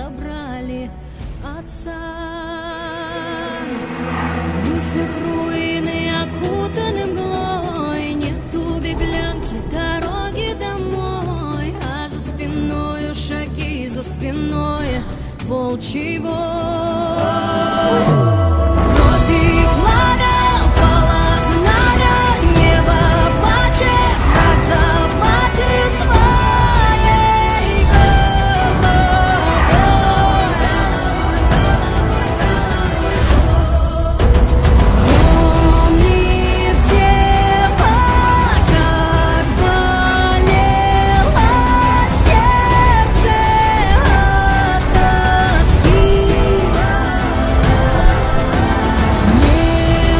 забрали отца. В мыслях руины окутаны мглой, нету беглянки дороги домой, а за спиною шаги, за спиной волчий вой. Кровь и пламя, пала знамя, небо плачет, враг заплатит своей головой. Помнит дева, как болело сердце от тоски. Не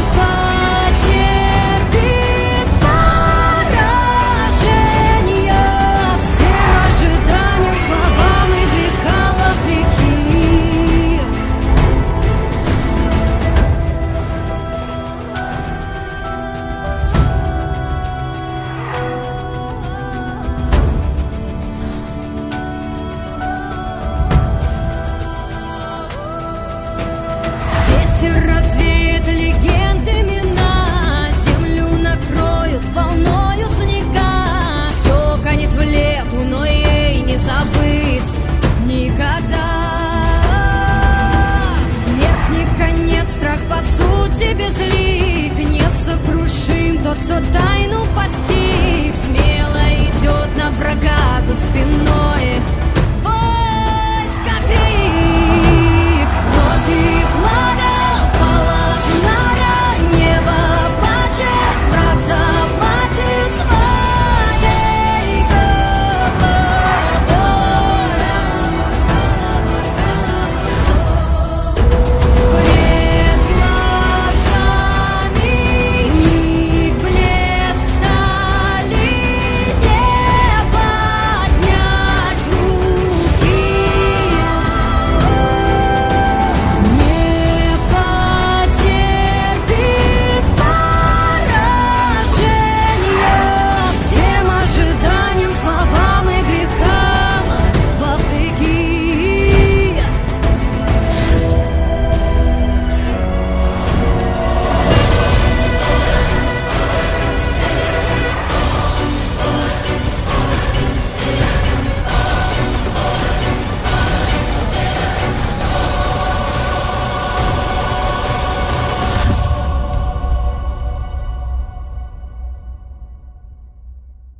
потерпит поражения всем ожиданиям, словам и грехам вопреки. Ветер развеет легенды, имена, землю накроют волною снега. Все канет в лету, но ей не забыть никогда. Смерть не конец, страх по сути безлик, несокрушим тот, кто там